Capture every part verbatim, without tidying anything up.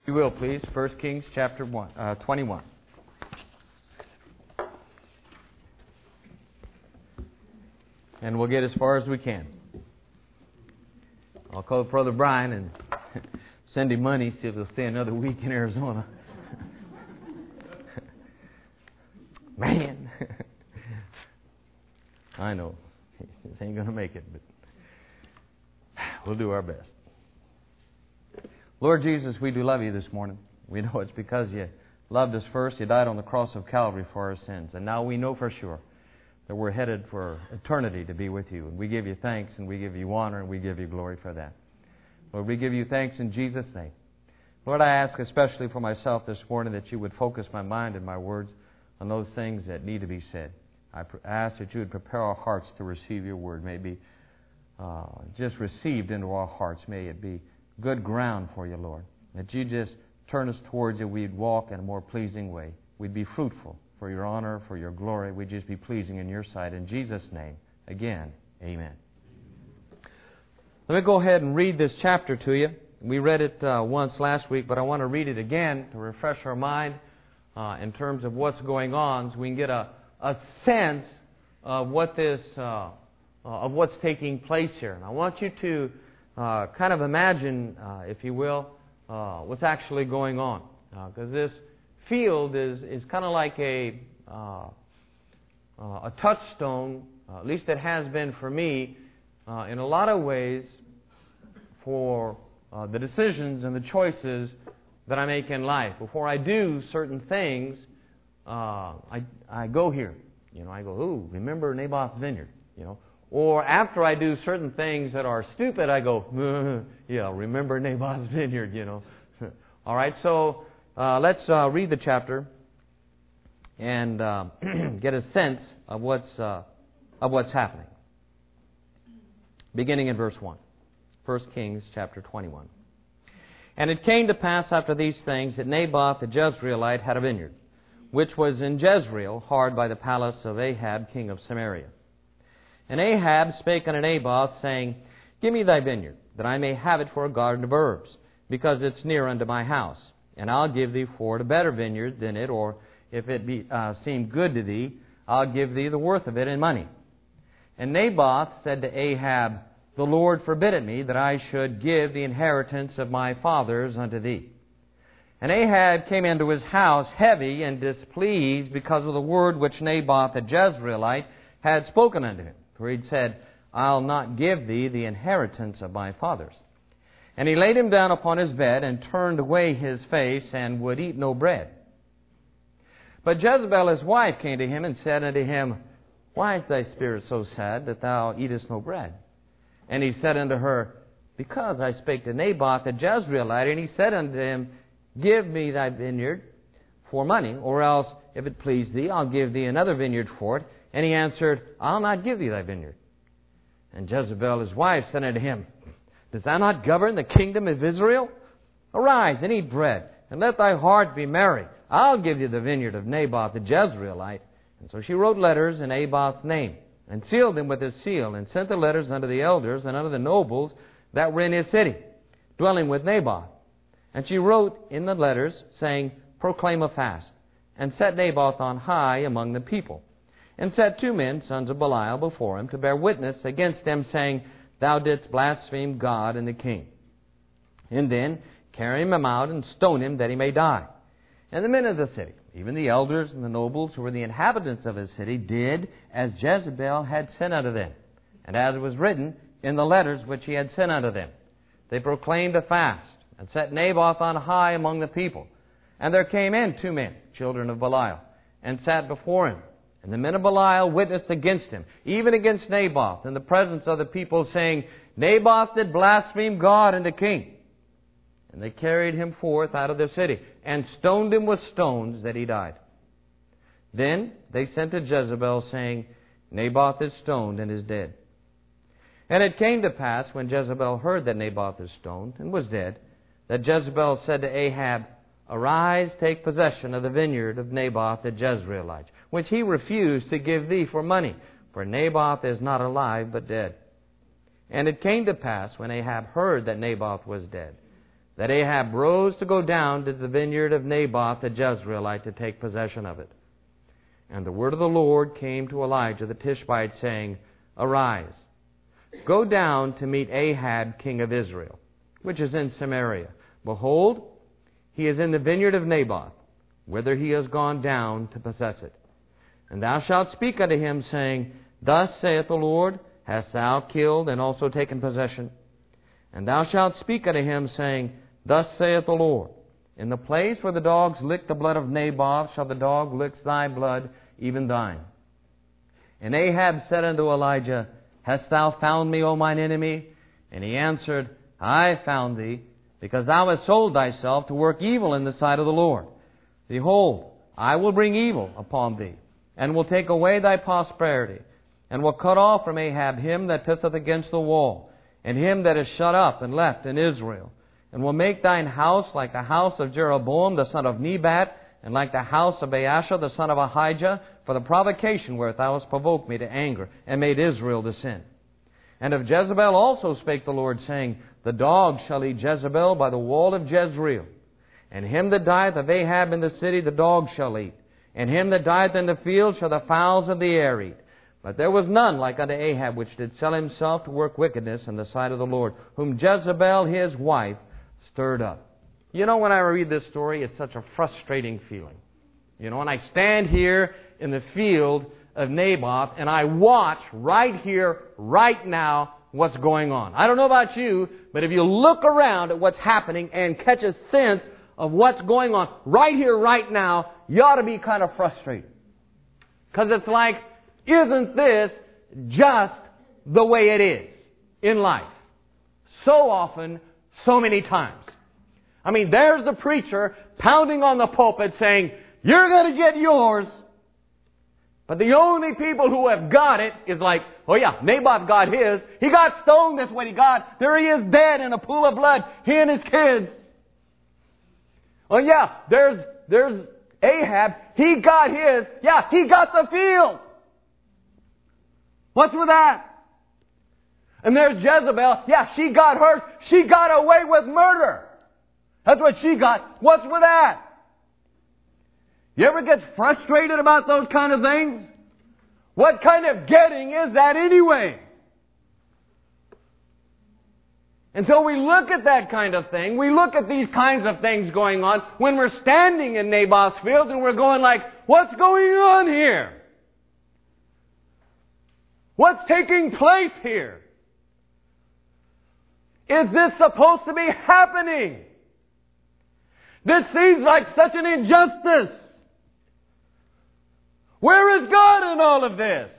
You will, please. First Kings chapter one, uh, twenty-one. And we'll get as far as we can. I'll call Brother Brian and send him money, see if he'll stay another week in Arizona. Man. I know. This ain't going to make it, but we'll do our best. Lord Jesus, we do love you this morning. We know it's because you loved us first. You died on the cross of Calvary for our sins. And now we know for sure that we're headed for eternity to be with you. And we give you thanks and we give you honor and we give you glory for that. Lord, we give you thanks in Jesus' name. Lord, I ask especially for myself this morning that you would focus my mind and my words on those things that need to be said. I ask that you would prepare our hearts to receive your word. May it be uh, just received into our hearts. May it be good ground for you, Lord. That you just turn us towards you. We'd walk in a more pleasing way. We'd be fruitful for your honor, for your glory. We'd just be pleasing in your sight. In Jesus' name, again, amen. Let me go ahead and read this chapter to you. We read it uh, once last week, but I want to read it again to refresh our mind uh, in terms of what's going on, so we can get a, a sense of what this, uh, uh, of what's taking place here. And I want you to uh, kind of imagine, uh, if you will, uh, what's actually going on, because uh, this field is is kind of like a uh, uh, a touchstone. Uh, at least it has been for me uh, in a lot of ways for uh, the decisions and the choices that I make in life. Before I do certain things, uh, I I go here. You know, I go, ooh, remember Naboth's vineyard. You know, or after I do certain things that are stupid, I go, yeah, remember Naboth's vineyard. You know, all right. So uh, let's uh, read the chapter and uh, get a sense of what's uh, of what's happening. Beginning in verse one. First Kings chapter twenty-one. And it came to pass after these things that Naboth the Jezreelite had a vineyard, which was in Jezreel, hard by the palace of Ahab king of Samaria. And Ahab spake unto Naboth, saying, Give me thy vineyard, that I may have it for a garden of herbs, because it's near unto my house. And I'll give thee for it a better vineyard than it, or if it be uh, seem good to thee, I'll give thee the worth of it in money. And Naboth said to Ahab, The Lord forbid it me that I should give the inheritance of my fathers unto thee. And Ahab came into his house heavy and displeased because of the word which Naboth the Jezreelite had spoken unto him. For he'd said, I'll not give thee the inheritance of my fathers. And he laid him down upon his bed and turned away his face and would eat no bread. But Jezebel his wife came to him and said unto him, Why is thy spirit so sad that thou eatest no bread? And he said unto her, Because I spake to Naboth the Jezreelite, and he said unto him, Give me thy vineyard for money, or else, if it please thee, I'll give thee another vineyard for it. And he answered, I'll not give thee thy vineyard. And Jezebel his wife said unto him, Dost thou not govern the kingdom of Israel? Arise and eat bread, and let thy heart be merry. I'll give you the vineyard of Naboth the Jezreelite. And so she wrote letters in Naboth's name, and sealed them with his seal, and sent the letters unto the elders and unto the nobles that were in his city, dwelling with Naboth. And she wrote in the letters, saying, Proclaim a fast, and set Naboth on high among the people. And set two men, sons of Belial, before him, to bear witness against them, saying, Thou didst blaspheme God and the king. And then carry him out and stone him, that he may die. And the men of the city, even the elders and the nobles who were the inhabitants of his city, did as Jezebel had sent unto them, and as it was written in the letters which he had sent unto them. They proclaimed a fast, and set Naboth on high among the people. And there came in two men, children of Belial, and sat before him. And the men of Belial witnessed against him, even against Naboth, in the presence of the people, saying, Naboth did blaspheme God and the king. And they carried him forth out of the city, and stoned him with stones, that he died. Then they sent to Jezebel, saying, Naboth is stoned and is dead. And it came to pass, when Jezebel heard that Naboth is stoned and was dead, that Jezebel said to Ahab, Arise, take possession of the vineyard of Naboth the Jezreelite, which he refused to give thee for money, for Naboth is not alive but dead. And it came to pass, when Ahab heard that Naboth was dead, that Ahab rose to go down to the vineyard of Naboth the Jezreelite to take possession of it. And the word of the Lord came to Elijah the Tishbite, saying, Arise, go down to meet Ahab king of Israel, which is in Samaria. Behold, he is in the vineyard of Naboth, whither he has gone down to possess it. And thou shalt speak unto him, saying, Thus saith the Lord, Hast thou killed and also taken possession? And thou shalt speak unto him, saying, Thus saith the Lord, In the place where the dogs lick the blood of Naboth shall the dog lick thy blood, even thine. And Ahab said unto Elijah, Hast thou found me, O mine enemy? And he answered, I found thee, because thou hast sold thyself to work evil in the sight of the Lord. Behold, I will bring evil upon thee, and will take away thy prosperity, and will cut off from Ahab him that pisseth against the wall, and him that is shut up and left in Israel, and will make thine house like the house of Jeroboam the son of Nebat, and like the house of Baasha the son of Ahijah, for the provocation wherewith thou hast provoked me to anger, and made Israel to sin. And of Jezebel also spake the Lord, saying, The dog shall eat Jezebel by the wall of Jezreel. And him that dieth of Ahab in the city the dog shall eat. And him that dieth in the field shall the fowls of the air eat. But there was none like unto Ahab, which did sell himself to work wickedness in the sight of the Lord, whom Jezebel his wife stirred up. You know, when I read this story, it's such a frustrating feeling. You know, and I stand here in the field of Naboth, and I watch right here, right now, what's going on. I don't know about you, but if you look around at what's happening and catch a sense of what's going on right here, right now, you ought to be kind of frustrated. Because it's like, isn't this just the way it is in life? So often, so many times. I mean, there's the preacher pounding on the pulpit saying, You're going to get yours. But the only people who have got it is like, oh yeah, Naboth got his. He got stoned, that's what he got. There he is dead in a pool of blood. He and his kids. Oh yeah, there's, there's Ahab. He got his. Yeah, he got the field. What's with that? And there's Jezebel. Yeah, she got hers. She got away with murder. That's what she got. What's with that? You ever get frustrated about those kind of things? What kind of getting is that anyway? And so we look at that kind of thing. We look at these kinds of things going on when we're standing in Naboth's field and we're going like, what's going on here? What's taking place here? Is this supposed to be happening? This seems like such an injustice. Where is God in all of this?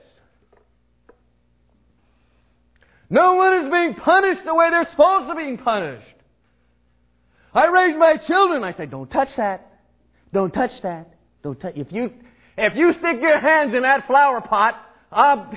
No one is being punished the way they're supposed to be punished. I raise my children. I say, don't touch that. Don't touch that. Don't touch. If you, if you stick your hands in that flower pot, um,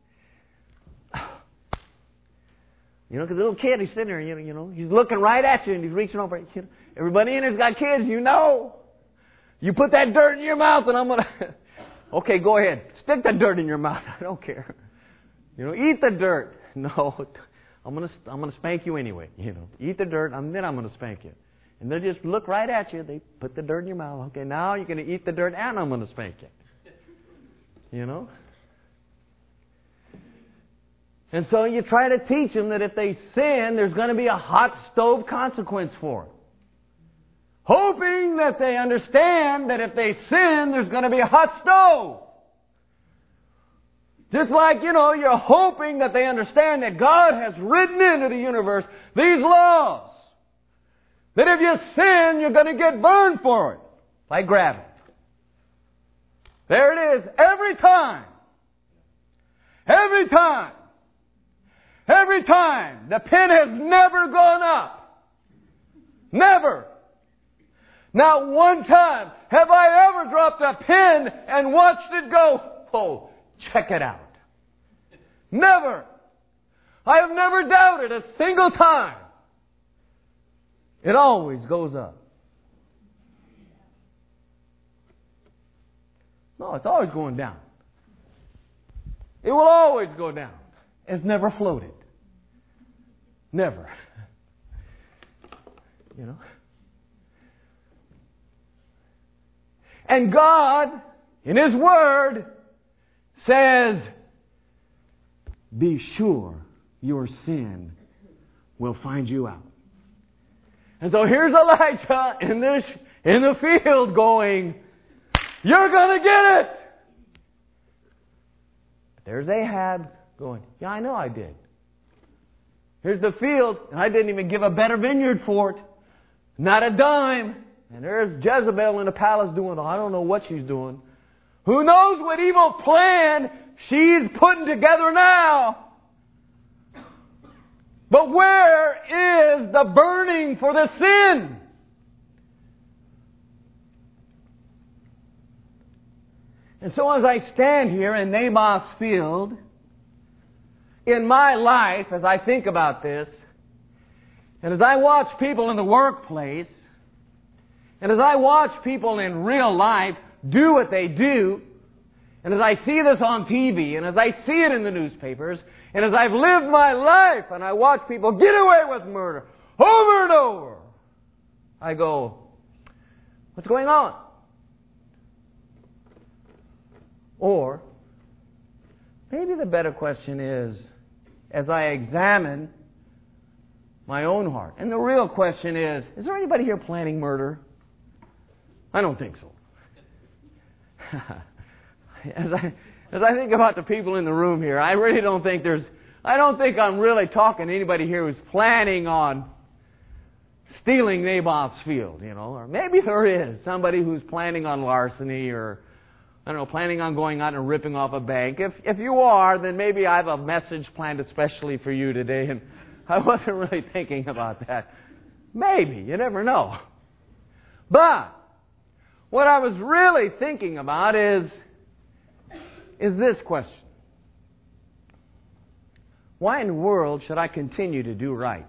you know, because the little kid, he's sitting there, you know, you know, he's looking right at you and he's reaching over. You know, everybody in here's got kids, you know. You put that dirt in your mouth and I'm going to... Okay, go ahead. Stick the dirt in your mouth. I don't care. You know, eat the dirt. No, I'm gonna I'm gonna spank you anyway. You know, eat the dirt, and then I'm gonna spank you. And they'll just look right at you. They put the dirt in your mouth. Okay, now you're gonna eat the dirt, and I'm gonna spank you. You know. And so you try to teach them that if they sin, there's going to be a hot stove consequence for it. Hoping that they understand that if they sin, there's going to be a hot stove. Just like, you know, you're hoping that they understand that God has written into the universe these laws. That if you sin, you're going to get burned for it. Like gravity. There it is. Every time. Every time. Every time. The pin has never gone up. Never. Not one time have I ever dropped a pin and watched it go, oh, check it out. Never. I have never doubted a single time. It always goes up. No, it's always going down. It will always go down. It's never floated. Never. you know. And God, in His Word, says, be sure your sin will find you out. And so here's Elijah in this in the field going, you're going to get it! There's Ahab going, yeah, I know I did. Here's the field, and I didn't even give a better vineyard for it. Not a dime. And there's Jezebel in the palace doing, I don't know what she's doing. Who knows what evil plan she's putting together now? But where is the burning for the sin? And so as I stand here in Naboth's field, in my life, as I think about this, and as I watch people in the workplace, and as I watch people in real life do what they do, and as I see this on T V, and as I see it in the newspapers, and as I've lived my life, and I watch people get away with murder over and over, I go, what's going on? Or, maybe the better question is, as I examine my own heart, and the real question is, is there anybody here planning murder? I don't think so. as I as I think about the people in the room here, I really don't think there's I don't think I'm really talking to anybody here who's planning on stealing Naboth's field, you know, or maybe there is somebody who's planning on larceny, or I don't know, planning on going out and ripping off a bank. If if you are, then maybe I have a message planned especially for you today, and I wasn't really thinking about that. Maybe, you never know. But what I was really thinking about is, is this question. Why in the world should I continue to do right?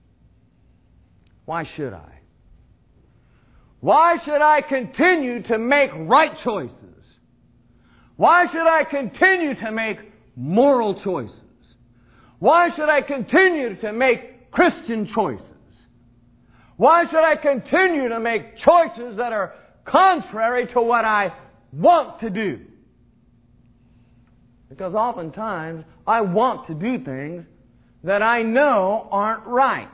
Why should I? Why should I continue to make right choices? Why should I continue to make moral choices? Why should I continue to make Christian choices? Why should I continue to make choices that are contrary to what I want to do? Because oftentimes I want to do things that I know aren't right.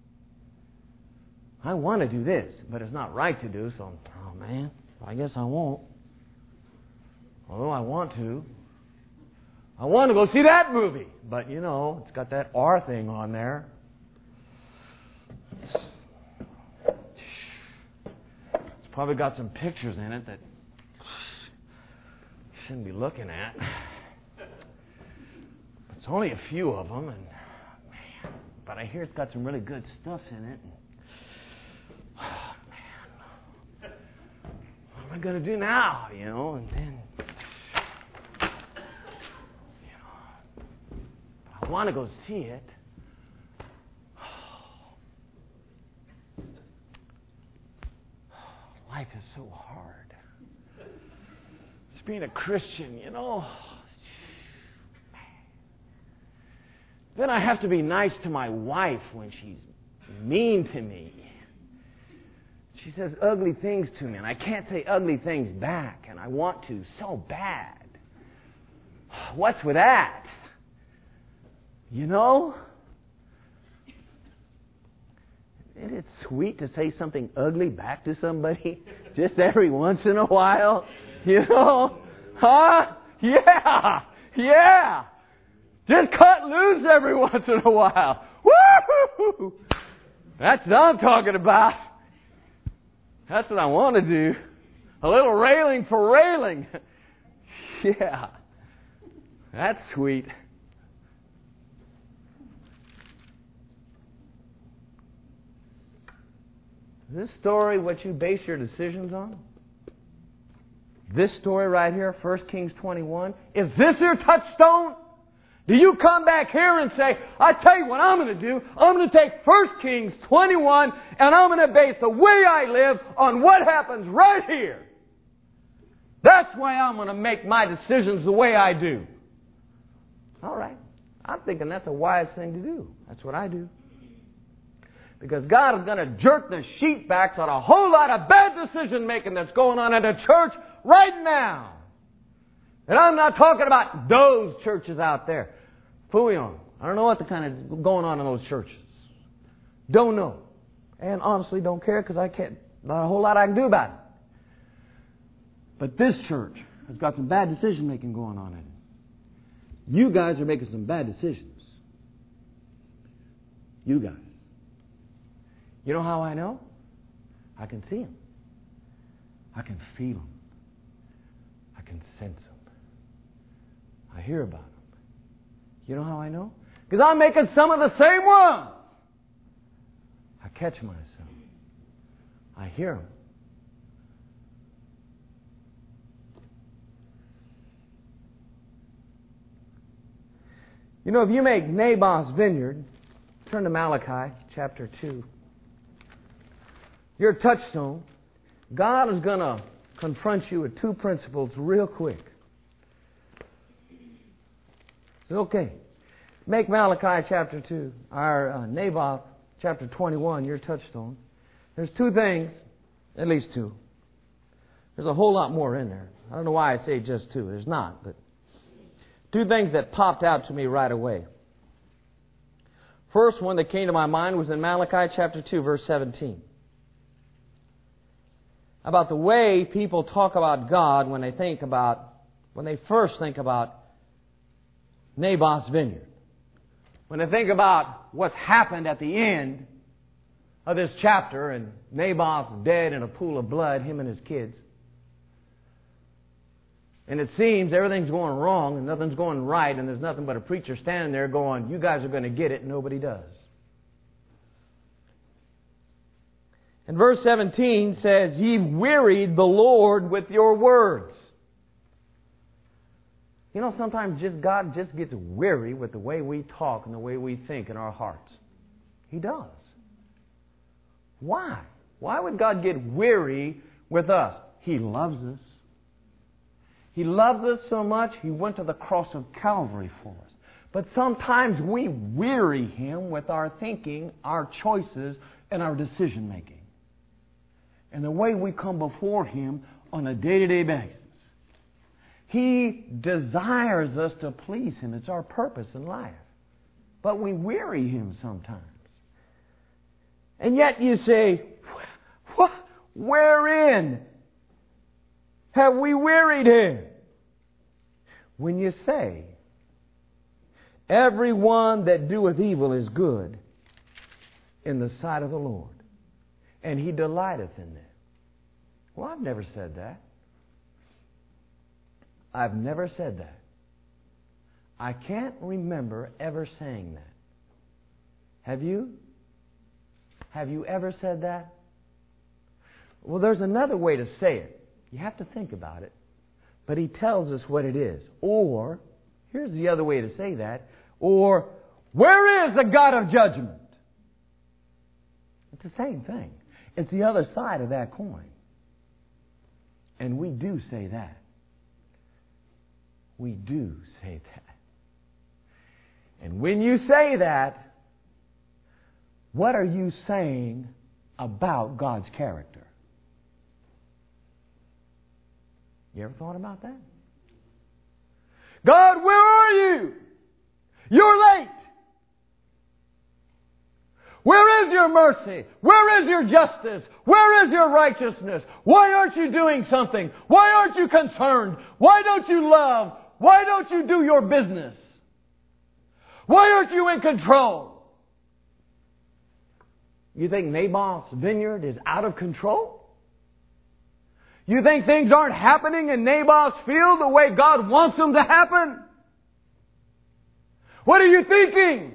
I want to do this, but it's not right to do, so, oh man, I guess I won't. Although I want to. I want to go see that movie, but you know, it's got that R thing on there. It's probably got some pictures in it that you shouldn't be looking at. It's only a few of them, and man, but I hear it's got some really good stuff in it. Oh, man, what am I going to do now? You know, and then you know, I want to go see it. Life is so hard. Just being a Christian, you know. Then I have to be nice to my wife when she's mean to me. She says ugly things to me, and I can't say ugly things back, and I want to so bad. What's with that? You know? Isn't it sweet to say something ugly back to somebody just every once in a while? You know? Huh? Yeah! Yeah! Just cut loose every once in a while. Woo! That's what I'm talking about. That's what I want to do. A little railing for railing. Yeah. That's sweet. Is this story what you base your decisions on? This story right here, First Kings twenty-one, is this your touchstone? Do you come back here and say, I tell you what I'm going to do. I'm going to take First Kings twenty-one and I'm going to base the way I live on what happens right here. That's why I'm going to make my decisions the way I do. All right. I'm thinking that's a wise thing to do. That's what I do. Because God is going to jerk the sheet backs on a whole lot of bad decision making that's going on in the church right now. And I'm not talking about those churches out there. Fuyon. I don't know what the kind of going on in those churches. Don't know. And honestly don't care because I can't, not a whole lot I can do about it. But this church has got some bad decision making going on in it. You guys are making some bad decisions. You guys. You know how I know? I can see them. I can feel them. I can sense them. I hear about them. You know how I know? Because I'm making some of the same ones. I catch myself. I hear them. You know, if you make Naboth's vineyard, turn to Malachi chapter two. Your touchstone, God is going to confront you with two principles real quick. It's okay. Make Malachi chapter two, our uh, Naboth chapter twenty-one, your touchstone. There's two things, at least two. There's a whole lot more in there. I don't know why I say just two. There's not, but two things that popped out to me right away. First one that came to my mind was in Malachi chapter two, verse seventeen. About the way people talk about God when they think about, when they first think about Naboth's vineyard. When they think about what's happened at the end of this chapter and Naboth's dead in a pool of blood, him and his kids. And it seems everything's going wrong and nothing's going right and there's nothing but a preacher standing there going, you guys are going to get it, and nobody does. And verse seventeen says, ye wearied the Lord with your words. You know, sometimes just God just gets weary with the way we talk and the way we think in our hearts. He does. Why? Why would God get weary with us? He loves us. He loves us so much, He went to the cross of Calvary for us. But sometimes we weary Him with our thinking, our choices, and our decision making. And the way we come before Him on a day-to-day basis. He desires us to please Him. It's our purpose in life. But we weary Him sometimes. And yet you say, what? Wherein have we wearied Him? When you say, everyone that doeth evil is good in the sight of the Lord, and He delighteth in them. Well, I've never said that. I've never said that. I can't remember ever saying that. Have you? Have you ever said that? Well, there's another way to say it. You have to think about it. But He tells us what it is. Or, here's the other way to say that. Or, where is the God of judgment? It's the same thing. It's the other side of that coin. And we do say that. We do say that. And when you say that, what are you saying about God's character? You ever thought about that? God, where are you? You're late. Where is your mercy? Where is your justice? Where is your righteousness? Why aren't you doing something? Why aren't you concerned? Why don't you love? Why don't you do your business? Why aren't you in control? You think Naboth's vineyard is out of control? You think things aren't happening in Naboth's field the way God wants them to happen? What are you thinking?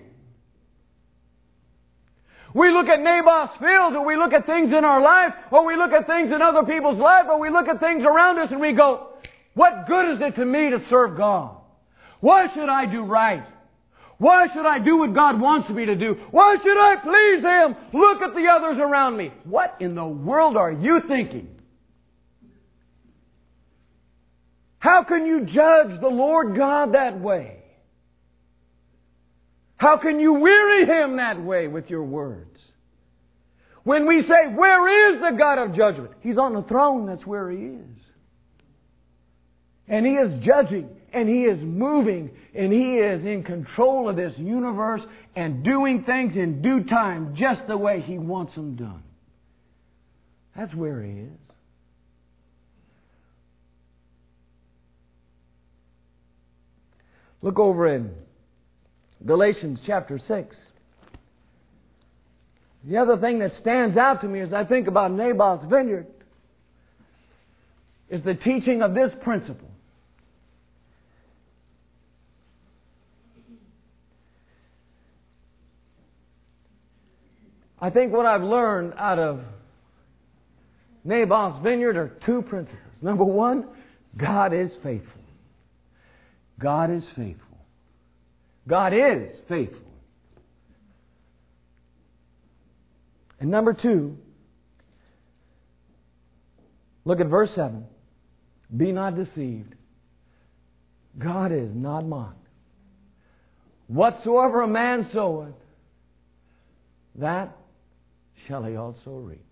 We look at Naboth's field, or we look at things in our life, or we look at things in other people's life, or we look at things around us and we go, what good is it to me to serve God? Why should I do right? Why should I do what God wants me to do? Why should I please Him? Look at the others around me. What in the world are you thinking? How can you judge the Lord God that way? How can you weary Him that way with your words? When we say, where is the God of judgment? He's on the throne. That's where He is. And He is judging, and He is moving, and He is in control of this universe and doing things in due time just the way He wants them done. That's where He is. Look over in Galatians chapter six. The other thing that stands out to me as I think about Naboth's vineyard is the teaching of this principle. I think what I've learned out of Naboth's vineyard are two principles. Number one, God is faithful. God is faithful. God is faithful. And number two, look at verse seven. Be not deceived. God is not mocked. Whatsoever a man soweth, that shall he also reap.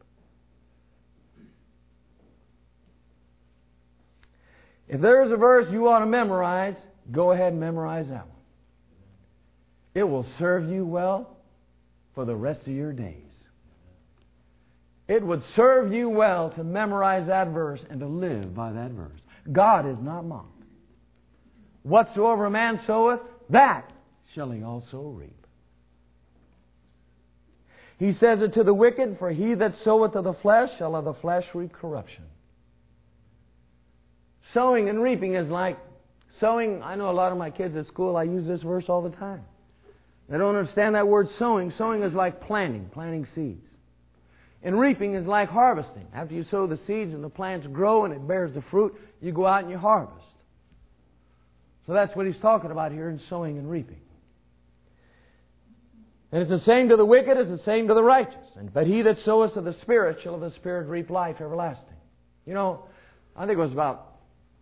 If there is a verse you want to memorize, go ahead and memorize that one. It will serve you well for the rest of your days. It would serve you well to memorize that verse and to live by that verse. God is not mocked. Whatsoever a man soweth, that shall he also reap. He says it to the wicked, for he that soweth to the flesh shall of the flesh reap corruption. Sowing and reaping is like sowing. I know a lot of my kids at school, I use this verse all the time. They don't understand that word sowing. Sowing is like planting, planting seeds. And reaping is like harvesting. After you sow the seeds and the plants grow and it bears the fruit, you go out and you harvest. So that's what he's talking about here in sowing and reaping. And it's the same to the wicked as the same to the righteous. And but he that soweth to the Spirit shall of the Spirit reap life everlasting. You know, I think it was about,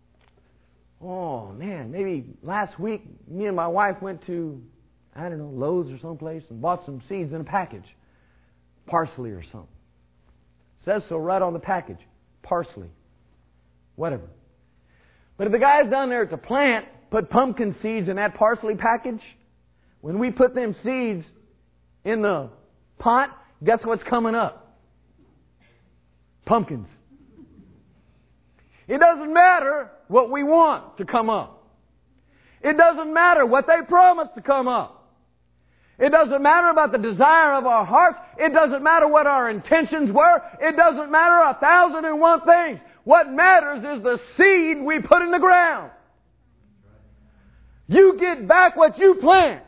oh man, maybe last week, me and my wife went to, I don't know, Lowe's or someplace and bought some seeds in a package. Parsley or something. Says so right on the package. Parsley. Whatever. But if the guys down there at the plant put pumpkin seeds in that parsley package, when we put them seeds in the pot, guess what's coming up? Pumpkins. It doesn't matter what we want to come up. It doesn't matter what they promised to come up. It doesn't matter about the desire of our hearts. It doesn't matter what our intentions were. It doesn't matter a thousand and one things. What matters is the seed we put in the ground. You get back what you plant.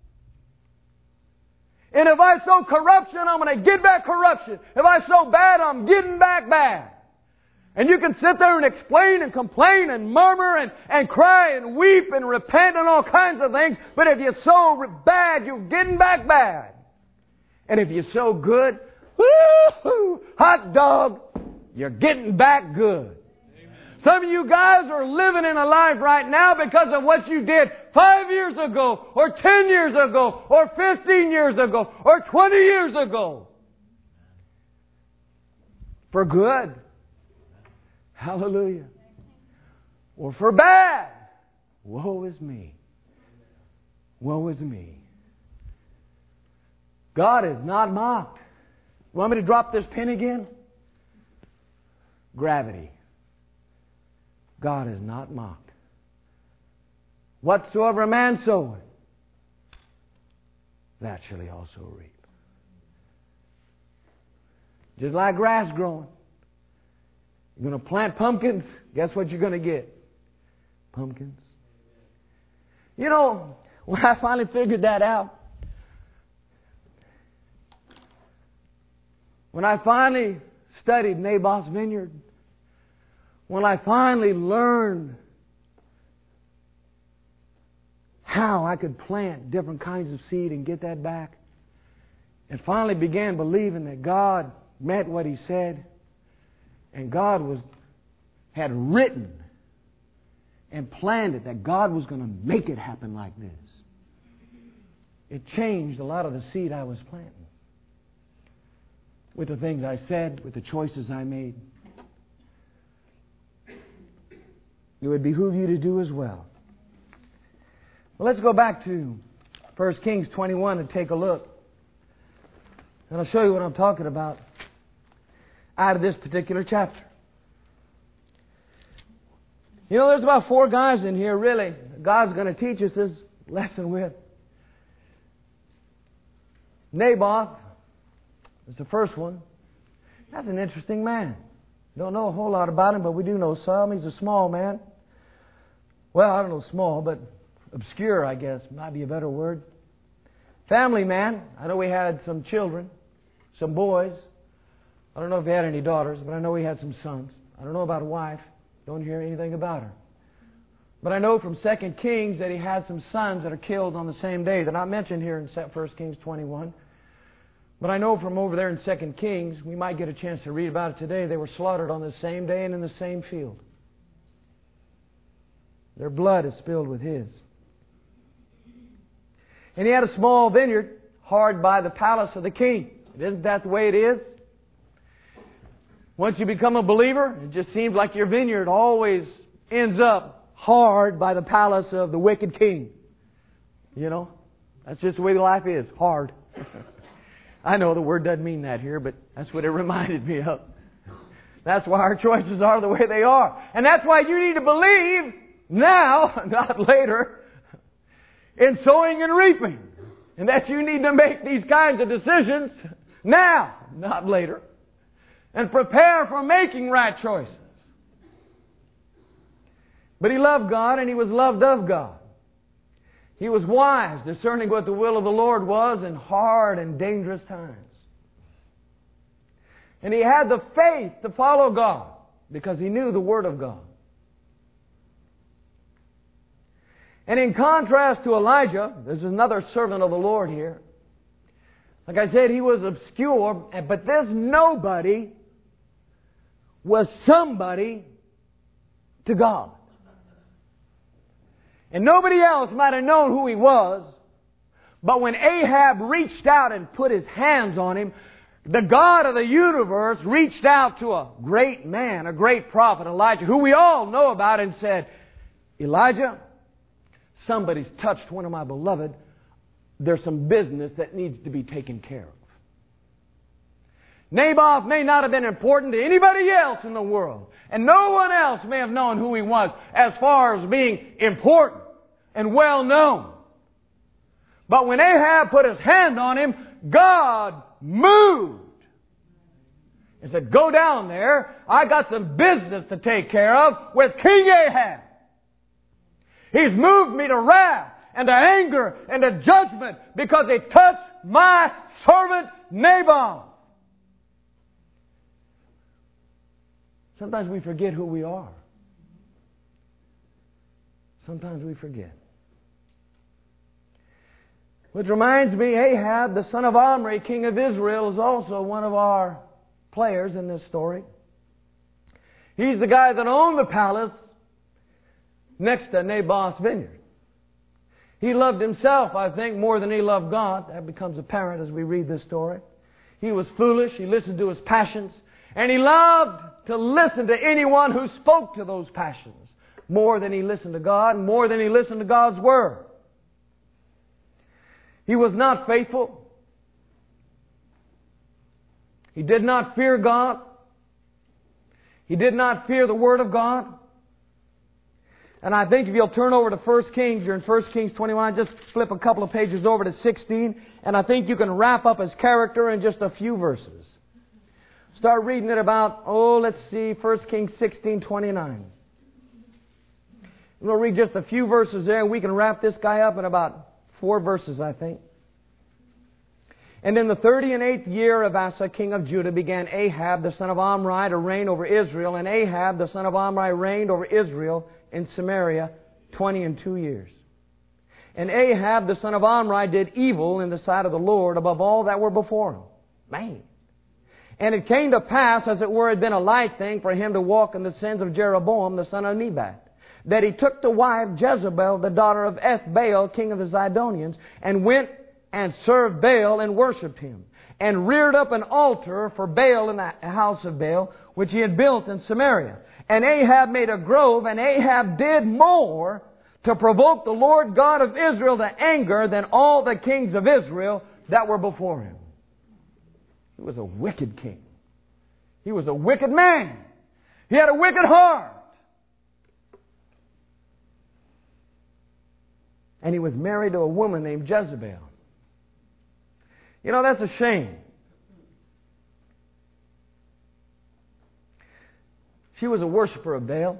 And if I sow corruption, I'm going to get back corruption. If I sow bad, I'm getting back bad. And you can sit there and explain and complain and murmur and, and cry and weep and repent and all kinds of things. But if you sow bad, you're getting back bad. And if you sow good, woo-hoo, hot dog, you're getting back good. Amen. Some of you guys are living in a life right now because of what you did five years ago or ten years ago or fifteen years ago or twenty years ago. For good. Hallelujah. Or for bad. Woe is me. Woe is me. God is not mocked. You want me to drop this pin again? Gravity. God is not mocked. Whatsoever a man soweth, that shall he also reap. Just like grass growing. You're going to plant pumpkins, guess what you're going to get? Pumpkins. You know, when I finally figured that out, when I finally studied Naboth's vineyard, when I finally learned how I could plant different kinds of seed and get that back, and finally began believing that God meant what He said, and God was had written and planned it, that God was going to make it happen like this. It changed a lot of the seed I was planting. with the things I said, with the choices I made. It would behoove you to do as well. Well, let's go back to First Kings twenty-one and take a look. And I'll show you what I'm talking about out of this particular chapter. You know, there's about four guys in here, really, God's going to teach us this lesson with. Naboth is the first one. That's an interesting man. Don't know a whole lot about him, but we do know some. He's a small man. Well, I don't know small, but obscure, I guess, might be a better word. Family man. I know we had some children, some boys. I don't know if he had any daughters, but I know he had some sons. I don't know about a wife. Don't hear anything about her. But I know from Second Kings that he had some sons that are killed on the same day. They're not mentioned here in First Kings twenty-one. But I know from over there in Second Kings, we might get a chance to read about it today, they were slaughtered on the same day and in the same field. Their blood is spilled with his. And he had a small vineyard hard by the palace of the king. Isn't that the way it is? Once you become a believer, it just seems like your vineyard always ends up hard by the palace of the wicked king. You know? That's just the way life is. Hard. I know the word doesn't mean that here, but that's what it reminded me of. That's why our choices are the way they are. And that's why you need to believe now, not later, in sowing and reaping. And that you need to make these kinds of decisions now, not later. And prepare for making right choices. But he loved God and he was loved of God. He was wise, discerning what the will of the Lord was in hard and dangerous times. And he had the faith to follow God because he knew the Word of God. And in contrast to Elijah, there's another servant of the Lord here. Like I said, he was obscure, but this nobody was somebody to God. And nobody else might have known who he was, but when Ahab reached out and put his hands on him, the God of the universe reached out to a great man, a great prophet, Elijah, who we all know about, and said, Elijah, somebody's touched one of my beloved. There's some business that needs to be taken care of. Naboth may not have been important to anybody else in the world. And no one else may have known who he was as far as being important and well known. But when Ahab put his hand on him, God moved. He said, go down there. I got some business to take care of with King Ahab. He's moved me to wrath and to anger and to judgment because he touched my servant Naboth. Sometimes we forget who we are. Sometimes we forget. Which reminds me, Ahab, the son of Omri, king of Israel, is also one of our players in this story. He's the guy that owned the palace next to Naboth's vineyard. He loved himself, I think, more than he loved God. That becomes apparent as we read this story. He was foolish. He listened to his passions. And he loved to listen to anyone who spoke to those passions more than he listened to God, more than he listened to God's Word. He was not faithful. He did not fear God. He did not fear the Word of God. And I think if you'll turn over to First Kings, you're in First Kings twenty-one, just flip a couple of pages over to sixteen, and I think you can wrap up his character in just a few verses. Start reading it about, oh, let's see, First Kings sixteen twenty-nine. We'll read just a few verses there, and we can wrap this guy up in about four verses, I think. And in the thirty and eighth year of Asa, king of Judah, began Ahab, the son of Omri, to reign over Israel. And Ahab, the son of Omri, reigned over Israel in Samaria twenty and two years. And Ahab, the son of Omri, did evil in the sight of the Lord above all that were before him. Man. And it came to pass, as it were, it had been a light thing for him to walk in the sins of Jeroboam, the son of Nebat, that he took to wife Jezebel, the daughter of Ethbaal, king of the Zidonians, and went and served Baal and worshipped him. and reared up an altar for Baal in the house of Baal, which he had built in Samaria. And Ahab made a grove, and Ahab did more to provoke the Lord God of Israel to anger than all the kings of Israel that were before him. He was a wicked king. He was a wicked man. He had a wicked heart. And he was married to a woman named Jezebel. You know, that's a shame. She was a worshiper of Baal.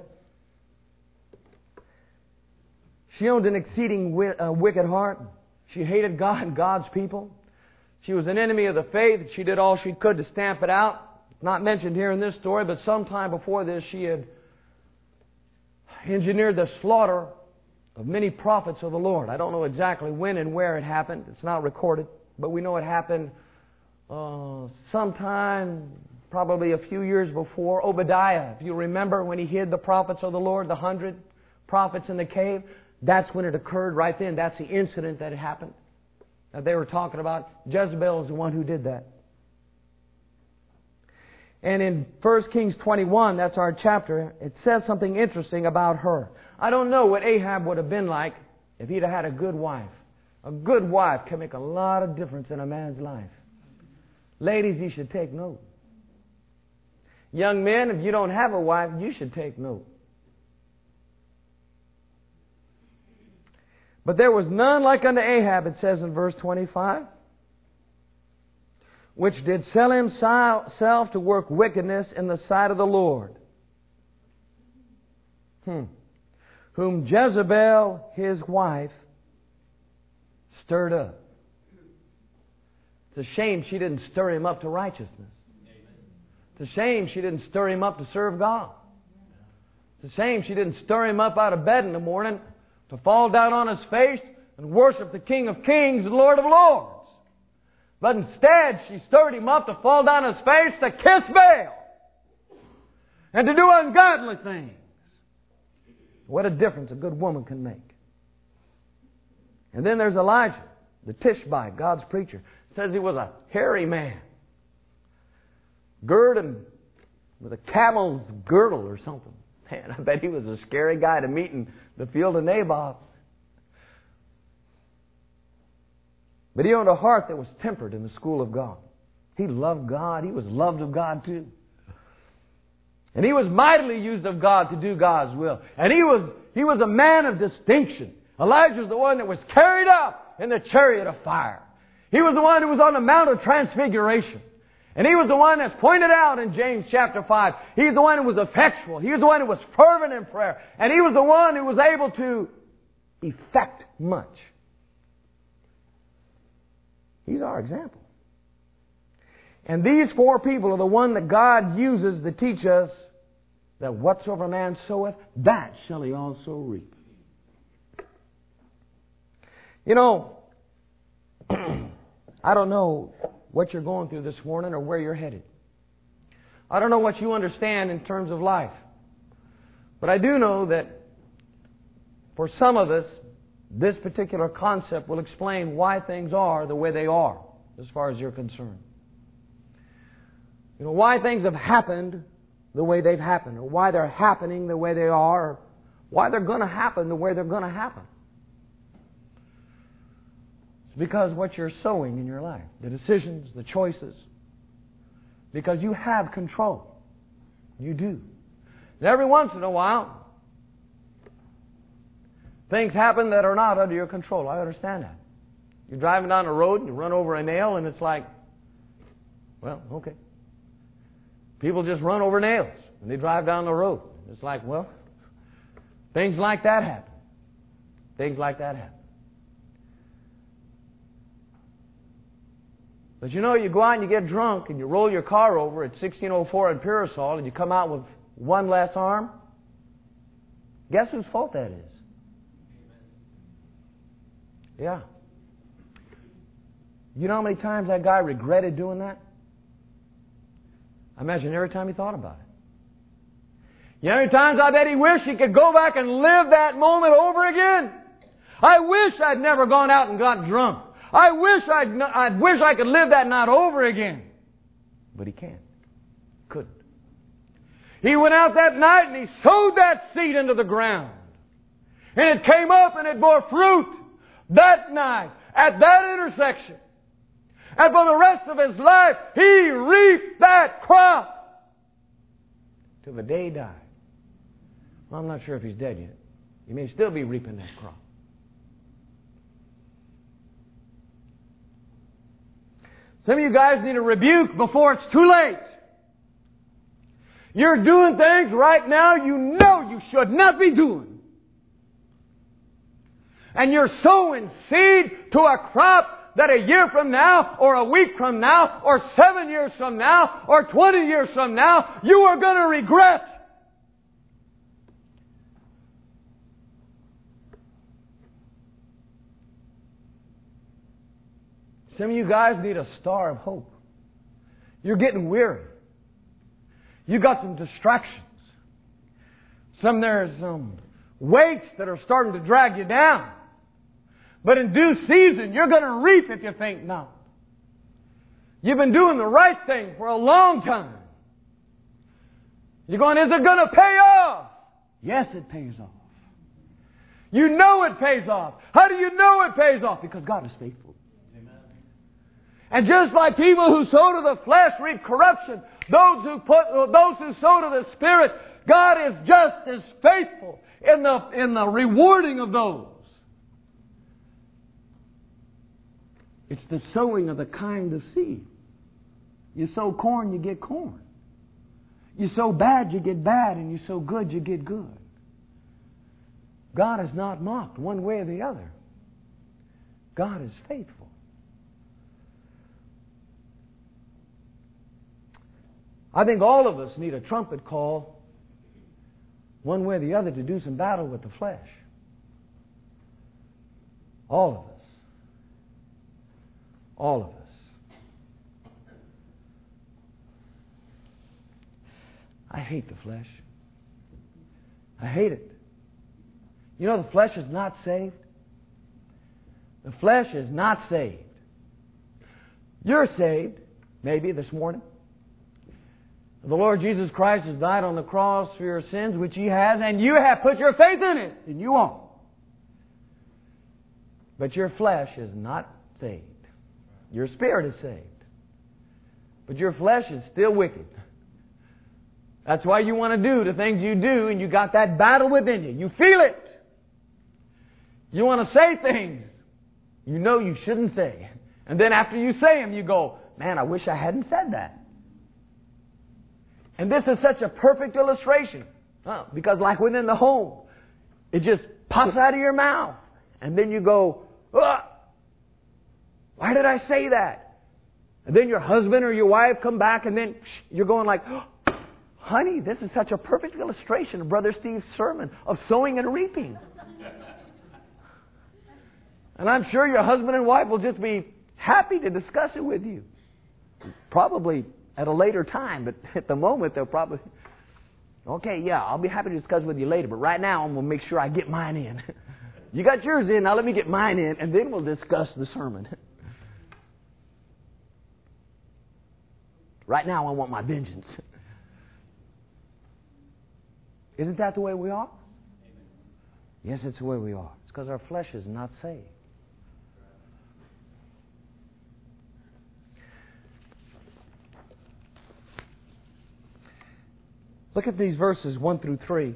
She owned an exceeding wi- uh, wicked heart. She hated God and God's people. She was an enemy of the faith. She did all she could to stamp it out. Not mentioned here in this story, but sometime before this, she had engineered the slaughter of many prophets of the Lord. I don't know exactly when and where it happened. It's not recorded. But we know it happened uh, sometime, probably a few years before. Obadiah, if you remember when he hid the prophets of the Lord, the hundred prophets in the cave, that's when it occurred right then. That's the incident that happened. Now, they were talking about Jezebel is the one who did that. And in First Kings twenty-one, that's our chapter, it says something interesting about her. I don't know what Ahab would have been like if he'd have had a good wife. A good wife can make a lot of difference in a man's life. Ladies, you should take note. Young men, if you don't have a wife, you should take note. But there was none like unto Ahab, it says in verse twenty-five, which did sell himself to work wickedness in the sight of the Lord. Hmm. Whom Jezebel, his wife, stirred up. It's a shame she didn't stir him up to righteousness. It's a shame she didn't stir him up to serve God. It's a shame she didn't stir him up out of bed in the morning to fall down on his face and worship the King of Kings and Lord of Lords. But instead, she stirred him up to fall down on his face to kiss Baal and to do ungodly things. What a difference a good woman can make. And then there's Elijah, the Tishbite, God's preacher. It says he was a hairy man, girded with a camel's girdle or something. Man, I bet he was a scary guy to meet in the field of Naboth. But he owned a heart that was tempered in the school of God. He loved God. He was loved of God too. And he was mightily used of God to do God's will. And he was he was a man of distinction. Elijah was the one that was carried up in the chariot of fire. He was the one who was on the Mount of Transfiguration. And he was the one that's pointed out in James chapter five. He's the one who was effectual. He was the one who was fervent in prayer. And he was the one who was able to effect much. He's our example. And these four people are the one that God uses to teach us that whatsoever man soweth, that shall he also reap. You know, I don't know what you're going through this morning or where you're headed. I don't know what you understand in terms of life. But I do know that for some of us, this particular concept will explain why things are the way they are, as far as you're concerned. You know, why things have happened the way they've happened, or why they're happening the way they are, or why they're going to happen the way they're going to happen. It's because what you're sowing in your life, the decisions, the choices, because you have control. You do. And every once in a while, things happen that are not under your control. I understand that. You're driving down the road and you run over a nail and it's like, well, okay. People just run over nails when they drive down the road. It's like, well, things like that happen. Things like that happen. But you know, you go out and you get drunk and you roll your car over at sixteen oh four in Pearsall and you come out with one less arm. Guess whose fault that is? Yeah. You know how many times that guy regretted doing that? I imagine every time he thought about it. You know how many times I bet he wished he could go back and live that moment over again? I wish I'd never gone out and got drunk. I wish I'd, I wish I could live that night over again. But he can't. Couldn't. He went out that night and he sowed that seed into the ground. And it came up and it bore fruit that night at that intersection. And for the rest of his life, he reaped that crop till the day he died. Well, I'm not sure if he's dead yet. He may still be reaping that crop. Some of you guys need a rebuke before it's too late. You're doing things right now you know you should not be doing. And you're sowing seed to a crop that a year from now, or a week from now, or seven years from now, or twenty years from now, you are going to regret. Some of you guys need a star of hope. You're getting weary. You got some distractions. Some there's some weights that are starting to drag you down. But in due season, you're going to reap if you think not. You've been doing the right thing for a long time. You're going, is it going to pay off? Yes, it pays off. You know it pays off. How do you know it pays off? Because God is faithful. Amen. And just like people who sow to the flesh reap corruption, those who put, those who sow to the Spirit, God is just as faithful in the, in the rewarding of those. It's the sowing of the kind of seed. You sow corn, you get corn. You sow bad, you get bad. And you sow good, you get good. God is not mocked one way or the other. God is faithful. I think all of us need a trumpet call one way or the other to do some battle with the flesh. All of us. All of us. I hate the flesh. I hate it. You know the flesh is not saved. The flesh is not saved. You're saved, maybe this morning. The Lord Jesus Christ has died on the cross for your sins, which He has, and you have put your faith in it, and you won't. But your flesh is not saved. Your spirit is saved. But your flesh is still wicked. That's why you want to do the things you do, and you got that battle within you. You feel it. You want to say things you know you shouldn't say. And then after you say them, you go, man, I wish I hadn't said that. And this is such a perfect illustration. Huh? Because like within the home, it just pops out of your mouth. And then you go, ugh! Why did I say that? And then your husband or your wife come back and then you're going like, oh, honey, this is such a perfect illustration of Brother Steve's sermon of sowing and reaping. And I'm sure your husband and wife will just be happy to discuss it with you. Probably at a later time, but at the moment they'll probably, okay, yeah, I'll be happy to discuss with you later, but right now I'm going to make sure I get mine in. You got yours in, now let me get mine in, and then we'll discuss the sermon. Right now I want my vengeance. Isn't that the way we are? Yes, it's the way we are. It's because our flesh is not saved. Look at these verses one through three.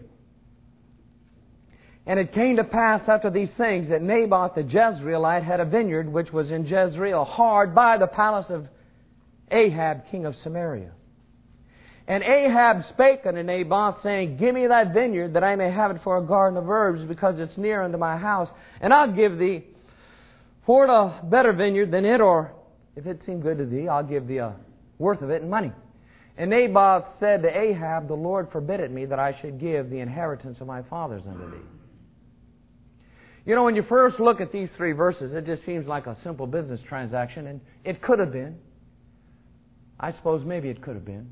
And it came to pass after these things that Naboth the Jezreelite had a vineyard which was in Jezreel, hard by the palace of Ahab, king of Samaria. And Ahab spake unto Naboth, saying, Give me thy vineyard, that I may have it for a garden of herbs, because it's near unto my house. And I'll give thee for it a better vineyard than it, or if it seem good to thee, I'll give thee a worth of it in money. And Naboth said to Ahab, The Lord forbid it me that I should give the inheritance of my fathers unto thee. You know, when you first look at these three verses, it just seems like a simple business transaction, and it could have been. I suppose maybe it could have been.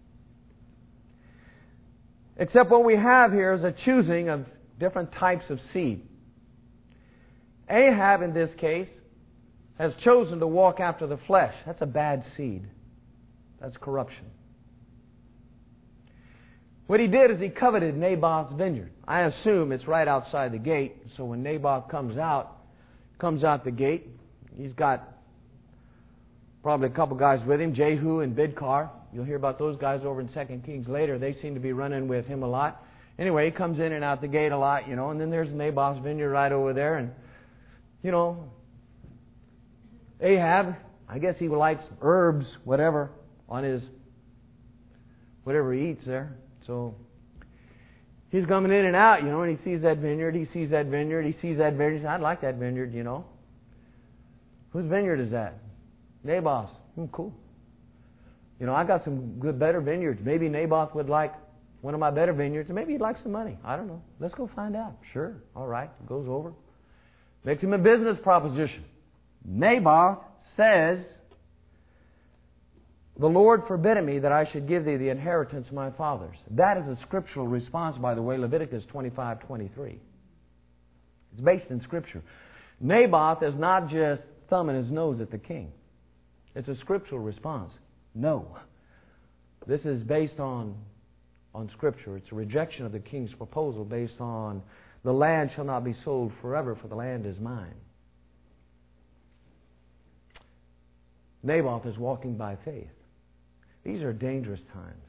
Except what we have here is a choosing of different types of seed. Ahab, in this case, has chosen to walk after the flesh. That's a bad seed. That's corruption. What he did is he coveted Naboth's vineyard. I assume it's right outside the gate. So when Naboth comes out, comes out the gate, he's got probably a couple guys with him, Jehu and Bidkar. You'll hear about those guys over in Second Kings later. They seem to be running with him a lot. Anyway, he comes in and out the gate a lot, you know, and then there's Naboth's vineyard right over there. And, you know, Ahab, I guess he likes herbs, whatever, on his, whatever he eats there. So he's coming in and out, you know, and he sees that vineyard, he sees that vineyard, he sees that vineyard. He says, I'd like that vineyard, you know. Whose vineyard is that? Naboth's. Hmm, cool. You know, I got some good, better vineyards. Maybe Naboth would like one of my better vineyards, and maybe he'd like some money. I don't know. Let's go find out. Sure. All right. Goes over. Makes him a business proposition. Naboth says, the Lord forbid me that I should give thee the inheritance of my fathers. That is a scriptural response, by the way, Leviticus twenty-five twenty-three. It's based in Scripture. Naboth is not just thumbing his nose at the king. It's a scriptural response. No. This is based on, on Scripture. It's a rejection of the king's proposal based on the land shall not be sold forever, for the land is mine. Naboth is walking by faith. These are dangerous times.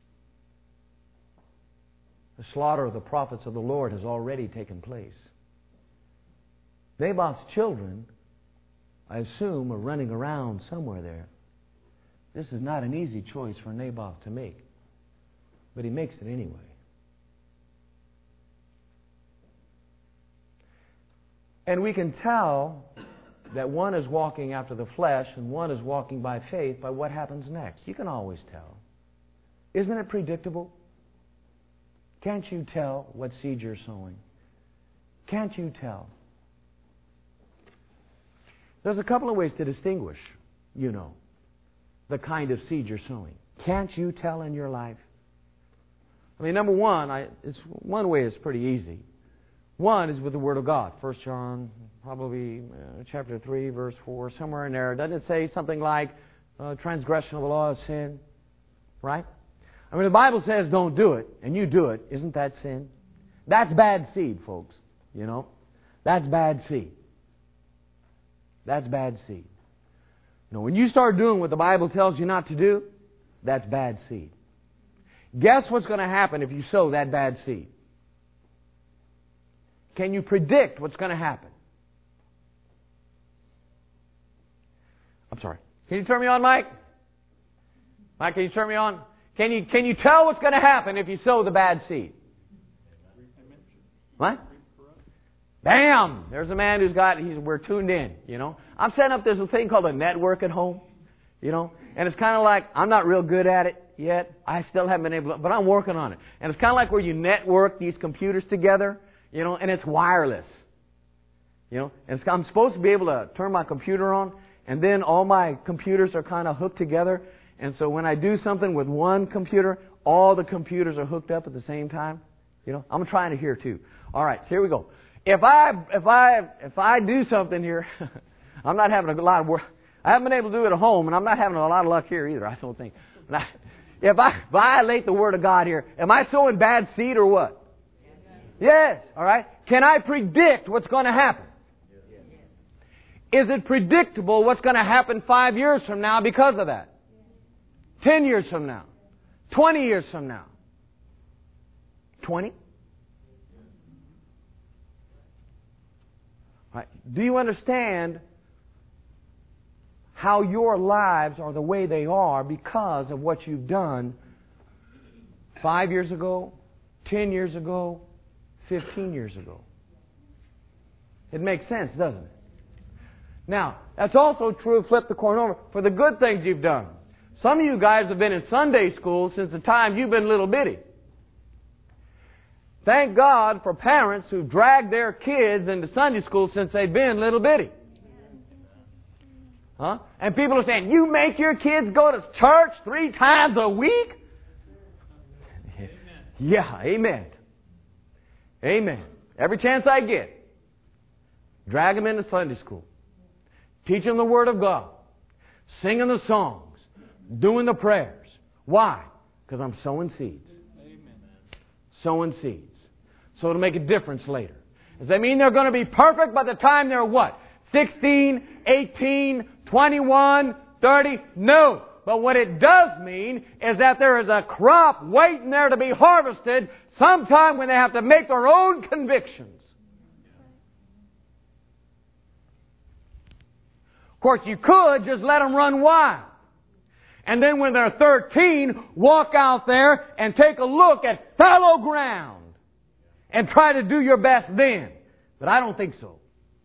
The slaughter of the prophets of the Lord has already taken place. Naboth's children, I assume, are running around somewhere there. This is not an easy choice for Naboth to make, but he makes it anyway. And we can tell that one is walking after the flesh and one is walking by faith by what happens next. You can always tell. Isn't it predictable? Can't you tell what seed you're sowing? Can't you tell? There's a couple of ways to distinguish, you know, the kind of seed you're sowing. Can't you tell in your life? I mean, number one, I, it's, one way is pretty easy. One is with the Word of God. First John, probably uh, chapter three, verse four, somewhere in there. Doesn't it say something like uh, transgression of the law of sin? Right? I mean, the Bible says don't do it, and you do it. Isn't that sin? That's bad seed, folks. You know? That's bad seed. That's bad seed. You know, when you start doing what the Bible tells you not to do, that's bad seed. Guess what's going to happen if you sow that bad seed? Can you predict what's going to happen? I'm sorry. Can you turn me on, Mike? Mike, can you turn me on? Can you can you tell what's going to happen if you sow the bad seed? What? Bam! There's a man who's got, he's, we're tuned in, you know. I'm setting up this thing called a network at home, you know. And it's kind of like, I'm not real good at it yet. I still haven't been able to, but I'm working on it. And it's kind of like where you network these computers together, you know, and it's wireless. You know, and it's, I'm supposed to be able to turn my computer on, and then all my computers are kind of hooked together. And so when I do something with one computer, all the computers are hooked up at the same time. You know, I'm trying to hear too. All right, so here we go. If I if I if I do something here, I'm not having a lot of work. I haven't been able to do it at home, and I'm not having a lot of luck here either. I don't think. I, if I violate the Word of God here, am I sowing bad seed or what? Yes. All right. Can I predict what's going to happen? Is it predictable what's going to happen five years from now because of that? Ten years from now? Twenty years from now? Twenty? Right. Do you understand how your lives are the way they are because of what you've done five years ago, ten years ago, fifteen years ago? It makes sense, doesn't it? Now, that's also true, flip the coin over, for the good things you've done. Some of you guys have been in Sunday school since the time you've been little bitty. Thank God for parents who drag their kids into Sunday school since they've been little bitty. Huh? And people are saying, you make your kids go to church three times a week? Amen. Yeah, amen. Amen. Every chance I get, drag them into Sunday school. teaching the Word of God, singing the songs, doing the prayers. Why? Because I'm sowing seeds. Amen. Sowing seeds. So it'll make a difference later. Does that mean they're going to be perfect by the time they're what? sixteen, eighteen, twenty-one, thirty? No. But what it does mean is that there is a crop waiting there to be harvested sometime when they have to make their own convictions. Of course, you could just let them run wild. And then when they're thirteen, walk out there and take a look at fallow ground and try to do your best then. But I don't think so.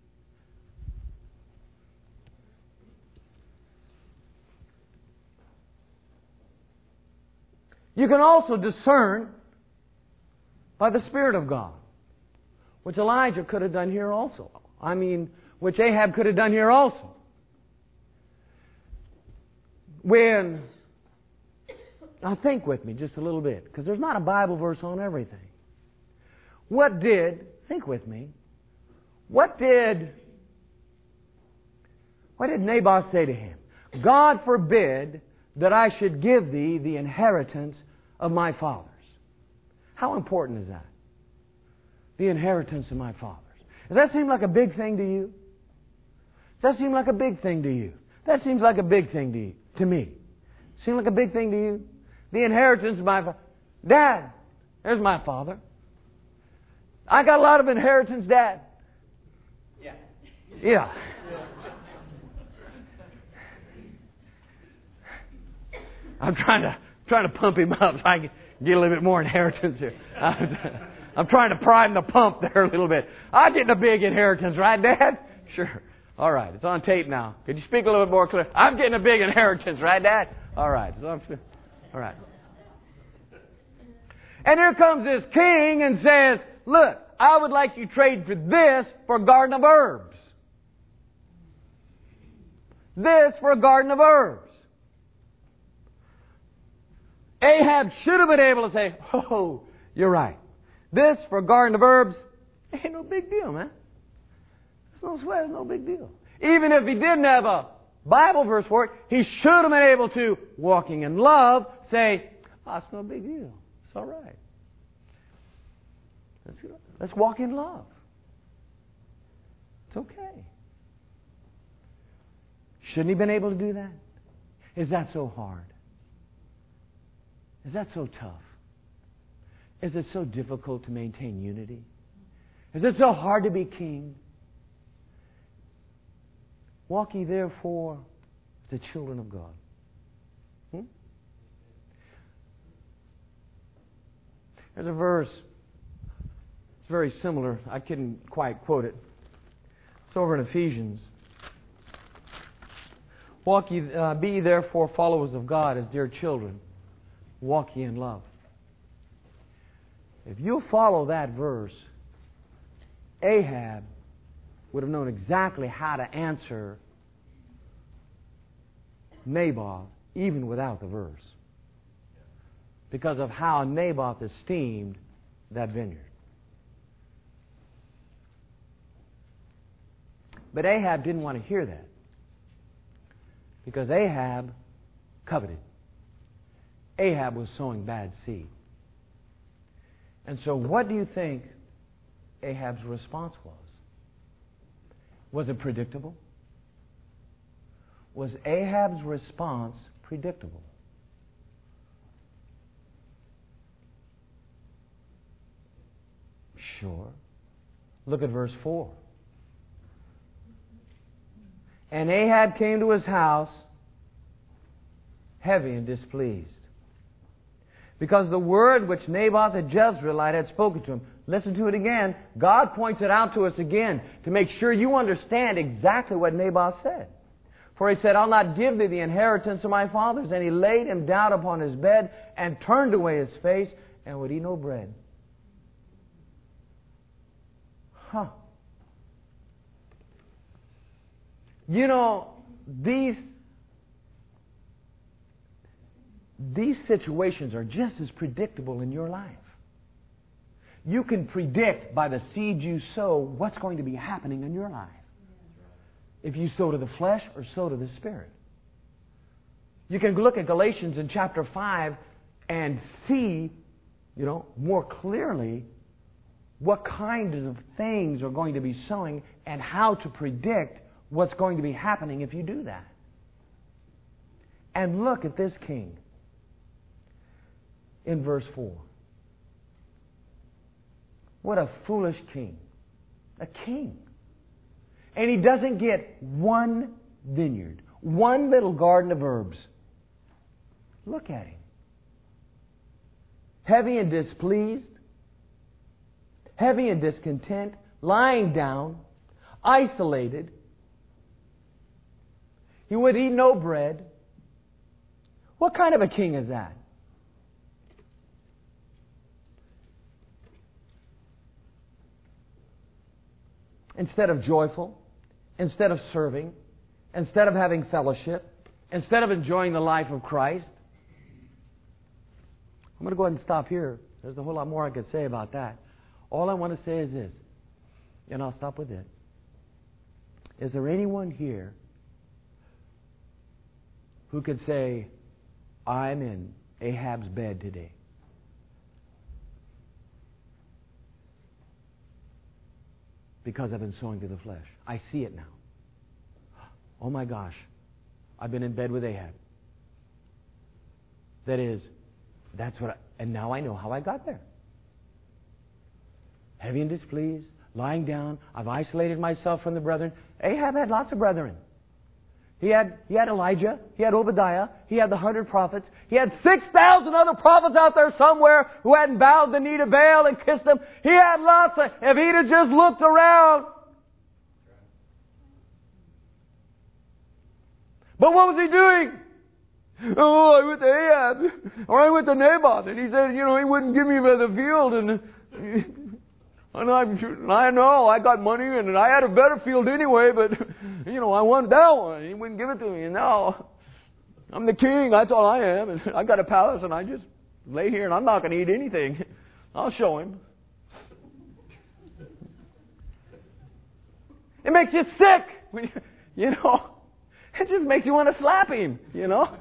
You can also discern by the Spirit of God, which Elijah could have done here also. I mean, which Ahab could have done here also. When, now think with me just a little bit, because there's not a Bible verse on everything. What did, think with me, what did, what did Naboth say to him? God forbid that I should give thee the inheritance of my fathers. How important is that? The inheritance of my fathers. Does that seem like a big thing to you? Does that seem like a big thing to you? That seems like a big thing to you, to me. Seem like a big thing to you? The inheritance of my father. Dad, there's my father. I got a lot of inheritance, Dad. Yeah. Yeah. I'm trying to trying to pump him up so I can get a little bit more inheritance here. I'm trying to prime the pump there a little bit. I'm getting a big inheritance, right, Dad? Sure. All right. It's on tape now. Could you speak a little bit more clear? I'm getting a big inheritance, right, Dad? All right. All right. And here comes this king and says, look, I would like you to trade for this for a garden of herbs. This for a garden of herbs. Ahab should have been able to say, oh, you're right. This for a garden of herbs ain't no big deal, man. It's no sweat, it's no big deal. Even if he didn't have a Bible verse for it, he should have been able to, walking in love, say, oh, it's no big deal. It's all right. Let's, let's walk in love. It's okay. Shouldn't he have been able to do that? Is that so hard? Is that so tough? Is it so difficult to maintain unity? Is it so hard to be king? Walk ye therefore the children of God. Hmm? There's a verse. It's very similar. I couldn't quite quote it. It's over in Ephesians. Walk ye, uh, be ye therefore followers of God as dear children. Walk ye in love. If you follow that verse, Ahab would have known exactly how to answer Naboth even without the verse, because of how Naboth esteemed that vineyard. But Ahab didn't want to hear that, because Ahab coveted. Ahab was sowing bad seed. And so what do you think Ahab's response was? Was it predictable? Was Ahab's response predictable? Sure. Look at verse four. And Ahab came to his house heavy and displeased, because the word which Naboth the Jezreelite had spoken to him. Listen to it again. God points it out to us again to make sure you understand exactly what Naboth said. For he said, I'll not give thee the inheritance of my fathers. And he laid him down upon his bed and turned away his face and would eat no bread. Huh. You know, these These situations are just as predictable in your life. You can predict by the seed you sow what's going to be happening in your life. if you sow to the flesh or sow to the Spirit. You can look at Galatians in chapter five and see, you know, more clearly what kinds of things are going to be sowing and how to predict what's going to be happening if you do that. And look at this king in verse four. What a foolish king. A king. And he doesn't get one vineyard, one little garden of herbs. Look at him. Heavy and displeased, heavy and discontent, lying down, isolated. He would eat no bread. What kind of a king is that? Instead of joyful, instead of serving, instead of having fellowship, instead of enjoying the life of Christ. I'm going to go ahead and stop here. There's a whole lot more I could say about that. All I want to say is this, and I'll stop with it. Is there anyone here who could say, I'm in Ahab's bed today? Because I've been sowing to the flesh. I see it now. Oh my gosh, I've been in bed with Ahab. That is, that's what I, and now I know how I got there. Heavy and displeased, lying down, I've isolated myself from the brethren. Ahab had lots of brethren. He had, he had Elijah, he had Obadiah, he had the hundred prophets, he had six thousand other prophets out there somewhere who hadn't bowed the knee to Baal and kissed them. He had lots of, if he'd have just looked around. But what was he doing? Oh, I went to Ahab, or I went to Naboth, and he said, you know, he wouldn't give me the field, and, and I, I know, I got money, and I had a better field anyway, but, you know, I wanted that one, and he wouldn't give it to me, and now, I'm the king, that's all I am, and I got a palace, and I just lay here, and I'm not going to eat anything. I'll show him. It makes you sick, when you, you know, it just makes you want to slap him, you know.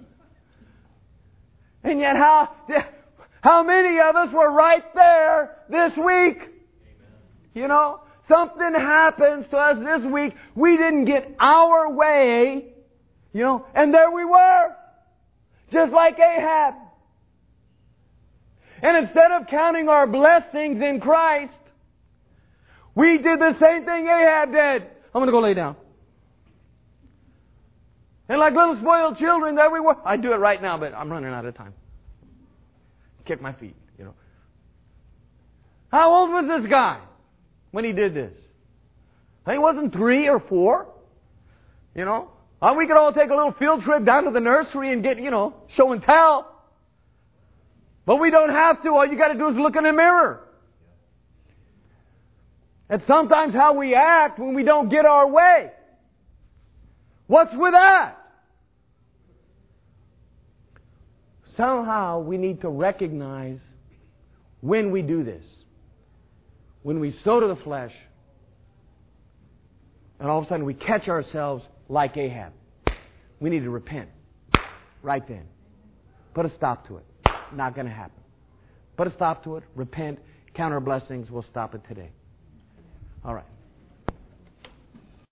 And yet how, how many of us were right there this week? Amen. You know, something happens to us this week. We didn't get our way, you know, and there we were. Just like Ahab. And instead of counting our blessings in Christ, we did the same thing Ahab did. I'm going to go lay down. And like little spoiled children, there we were. I do it right now, but I'm running out of time. Kick my feet, you know. How old was this guy when he did this? He wasn't three or four, you know. Or we could all take a little field trip down to the nursery and get, you know, show and tell. But we don't have to. All you got to do is look in the mirror. And sometimes how we act when we don't get our way. What's with that? Somehow we need to recognize when we do this. When we sow to the flesh, and all of a sudden we catch ourselves like Ahab. We need to repent right then. Put a stop to it. Not going to happen. Put a stop to it. Repent. Count our blessings. We'll stop it today. All right.